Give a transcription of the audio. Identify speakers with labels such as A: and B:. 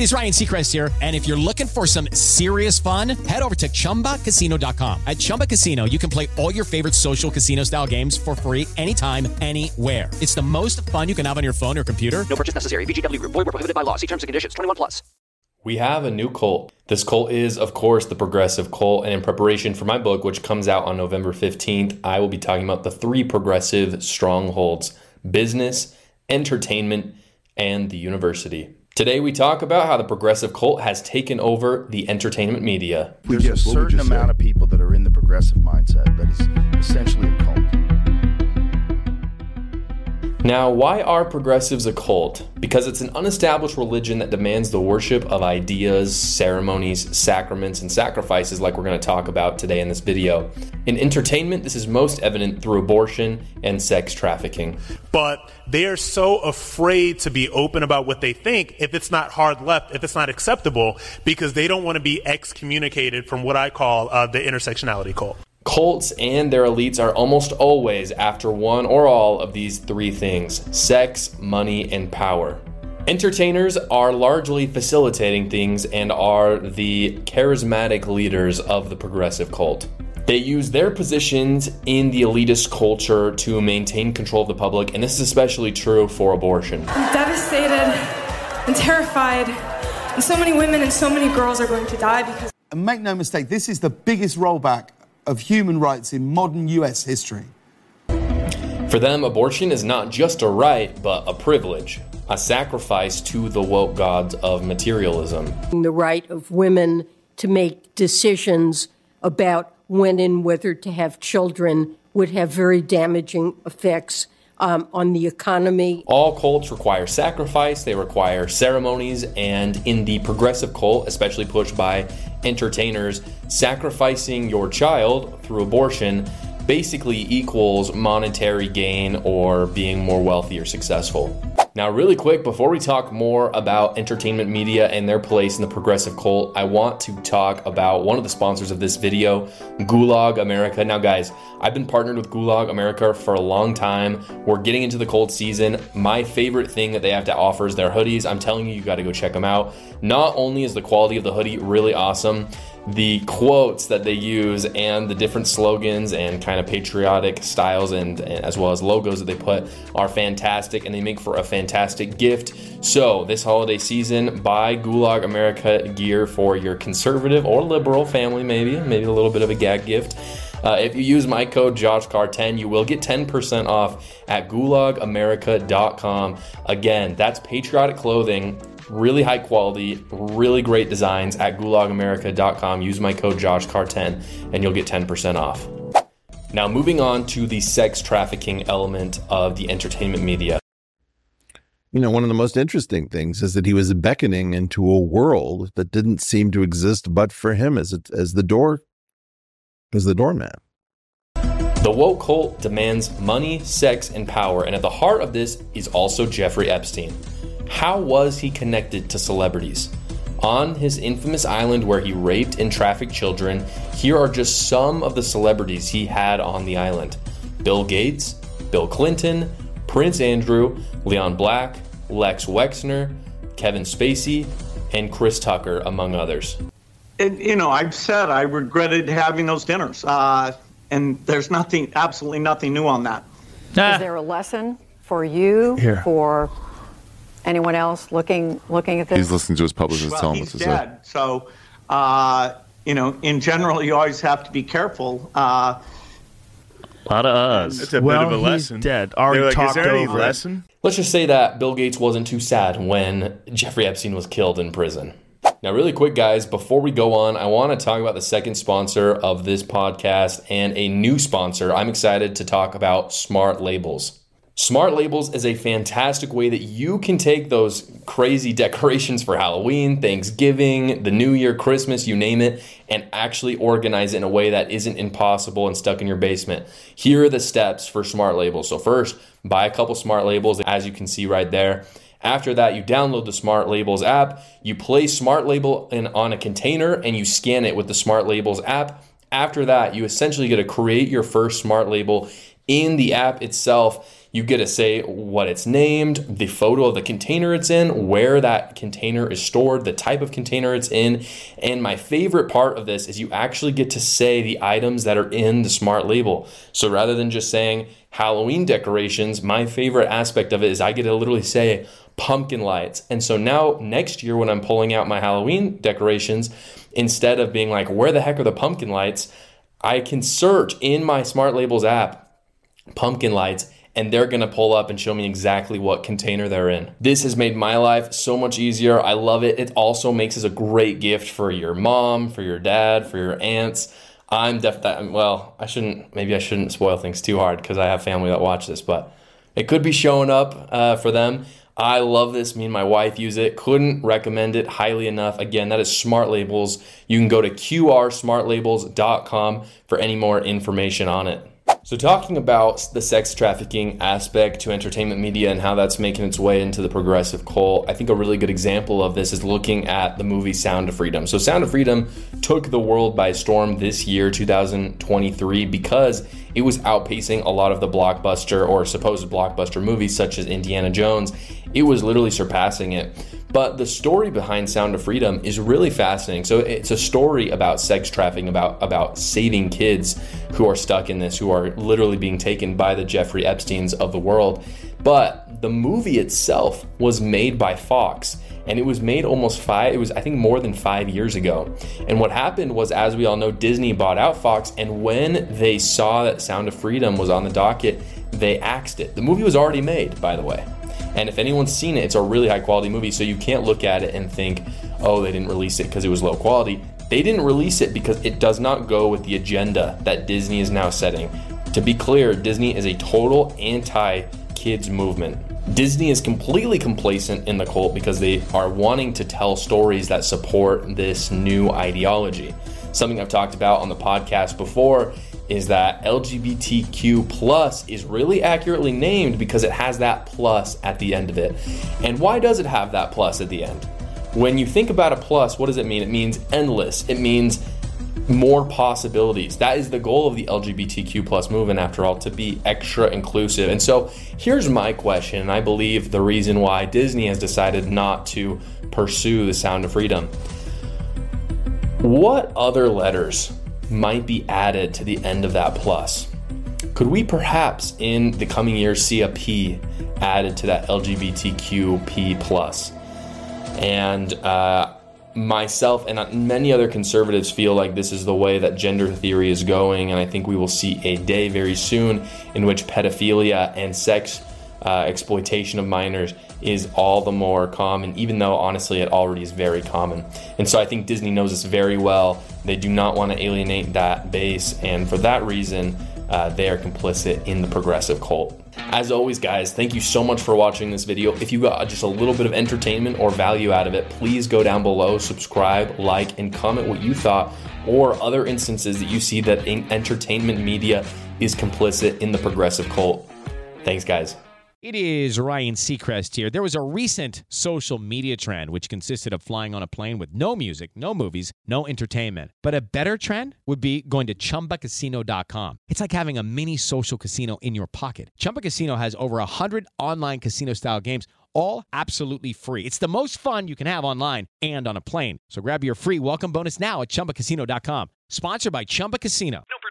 A: it is Ryan Seacrest here. And if you're looking for some serious fun, head over to ChumbaCasino.com. At Chumba Casino, you can play all your favorite social casino style games for free anytime, anywhere. It's the most fun you can have on your phone or computer.
B: No purchase necessary. VGW Group. Void where prohibited by law. See terms and conditions. 21+.
C: We have a new cult. This cult is, of course, the progressive cult. And in preparation for my book, which comes out on November 15th, I will be talking about the 3 progressive strongholds: business, entertainment, and the university. Today, we talk about how the progressive cult has taken over the entertainment media.
D: There's a certain amount of people that are in the progressive mindset that is essentially a cult.
C: Now, why are progressives a cult? Because it's an unestablished religion that demands the worship of ideas, ceremonies, sacraments, and sacrifices like we're going to talk about today in this video. In entertainment, this is most evident through abortion and sex trafficking.
E: But they are so afraid to be open about what they think if it's not hard left, if it's not acceptable, because they don't want to be excommunicated from what I call the intersectionality cult.
C: Cults and their elites are almost always after one or all of these 3 things: sex, money, and power. Entertainers are largely facilitating things and are the charismatic leaders of the progressive cult. They use their positions in the elitist culture to maintain control of the public, and this is especially true for abortion.
F: I'm devastated and terrified, and so many women and so many girls are going to die because...
G: And make no mistake, this is the biggest rollback of human rights in modern US history.
C: For them, abortion is not just a right, but a privilege, a sacrifice to the woke gods of materialism.
H: The right of women to make decisions about when and whether to have children would have very damaging effects on the economy.
C: All cults require sacrifice, they require ceremonies, and in the progressive cult, especially pushed by entertainers, sacrificing your child through abortion basically equals monetary gain or being more wealthy or successful. Now, really quick, before we talk more about entertainment media and their place in the progressive cult, I want to talk about one of the sponsors of this video, Gulag America. Now, guys, I've been partnered with Gulag America for a long time. We're getting into the cold season. My favorite thing that they have to offer is their hoodies. I'm telling you, you got to go check them out. Not only is the quality of the hoodie really awesome, the quotes that they use and the different slogans and kind of patriotic styles and as well as logos that they put are fantastic, and they make for a fantastic gift. So this holiday season, buy Gulag America gear for your conservative or liberal family, maybe a little bit of a gag gift. If you use my code JoshCarr10, you will get 10% off at gulagamerica.com. Again, that's patriotic clothing, really high quality, really great designs at gulagamerica.com. Use my code JoshCarr10 and you'll get 10% off. Now, moving on to the sex trafficking element of the entertainment media.
I: You know, one of the most interesting things is that he was beckoning into a world that didn't seem to exist but for him as the doorman.
C: The woke cult demands money, sex, and power, and at the heart of this is also Jeffrey Epstein. How was he connected to celebrities? On his infamous island where he raped and trafficked children, here are just some of the celebrities he had on the island: Bill Gates, Bill Clinton, Prince Andrew, Leon Black, Lex Wexner, Kevin Spacey, and Chris Tucker, among others.
J: I've said I regretted having those dinners, and there's absolutely nothing new on that.
K: Is there a lesson for you, for anyone else looking at this?
L: He's listening to his publicist tell him what to say. He's dead,
J: so in general, you always have to be careful.
M: A lot of us.
N: It's a bit of a lesson.
M: Dead. Already
N: like,
M: talked
N: is there any
M: over.
N: lesson?
C: Let's just say that Bill Gates wasn't too sad when Jeffrey Epstein was killed in prison. Now, really quick, guys, before we go on, I want to talk about the second sponsor of this podcast and a new sponsor. I'm excited to talk about Smart Labels. Smart Labels is a fantastic way that you can take those crazy decorations for Halloween, Thanksgiving, the New Year, Christmas, you name it, and actually organize it in a way that isn't impossible and stuck in your basement. Here are the steps for Smart Labels. So first, buy a couple Smart Labels, as you can see right there. After that, you download the Smart Labels app, you place Smart Label on a container, and you scan it with the Smart Labels app. After that, you essentially get to create your first Smart Label in the app itself. You get to say what it's named, the photo of the container it's in, where that container is stored, the type of container it's in. And my favorite part of this is you actually get to say the items that are in the smart label. So rather than just saying Halloween decorations, my favorite aspect of it is I get to literally say pumpkin lights. And so now next year when I'm pulling out my Halloween decorations, instead of being like, where the heck are the pumpkin lights? I can search in my Smart Labels app, pumpkin lights, and they're going to pull up and show me exactly what container they're in. This has made my life so much easier. I love it. It also makes it a great gift for your mom, for your dad, for your aunts. Maybe I shouldn't spoil things too hard because I have family that watch this, but it could be showing up for them. I love this. Me and my wife use it. Couldn't recommend it highly enough. Again, that is Smart Labels. You can go to qrsmartlabels.com for any more information on it. So talking about the sex trafficking aspect to entertainment media and how that's making its way into the progressive cult, I think a really good example of this is looking at the movie Sound of Freedom. So Sound of Freedom took the world by storm this year, 2023, because it was outpacing a lot of the blockbuster or supposed blockbuster movies such as Indiana Jones. It was literally surpassing it. But the story behind Sound of Freedom is really fascinating. So it's a story about sex trafficking, about saving kids who are stuck in this, who are literally being taken by the Jeffrey Epsteins of the world. But the movie itself was made by Fox, and it was made I think more than 5 years ago. And what happened was, as we all know, Disney bought out Fox, and when they saw that Sound of Freedom was on the docket, they axed it. The movie was already made, by the way. And if anyone's seen it, it's a really high quality movie, so you can't look at it and think, oh, they didn't release it because it was low quality. They didn't release it because it does not go with the agenda that Disney is now setting. To be clear, Disney is a total anti-kids movement. Disney is completely complacent in the cult because they are wanting to tell stories that support this new ideology. Something I've talked about on the podcast before is that LGBTQ plus is really accurately named because it has that plus at the end of it. And why does it have that plus at the end? When you think about a plus, what does it mean? It means endless. It means more possibilities. That is the goal of the LGBTQ plus movement, after all, to be extra inclusive. And so here's my question, and I believe the reason why Disney has decided not to pursue the Sound of Freedom. What other letters might be added to the end of that plus? Could we perhaps in the coming years see a P added to that LGBTQP plus? And myself and many other conservatives feel like this is the way that gender theory is going, and I think we will see a day very soon in which pedophilia and sex exploitation of minors is all the more common, even though honestly it already is very common. And so I think Disney knows this very well. They do not want to alienate that base, and for that reason they are complicit in the progressive cult. As always, guys, thank you so much for watching this video. If you got just a little bit of entertainment or value out of it, please go down below, subscribe, like, and comment what you thought, or other instances that you see that entertainment media is complicit in the progressive cult. Thanks, guys.
A: It is Ryan Seacrest here. There was a recent social media trend which consisted of flying on a plane with no music, no movies, no entertainment. But a better trend would be going to ChumbaCasino.com. It's like having a mini social casino in your pocket. Chumba Casino has over 100 online casino-style games, all absolutely free. It's the most fun you can have online and on a plane. So grab your free welcome bonus now at ChumbaCasino.com. Sponsored by Chumba Casino.
N: No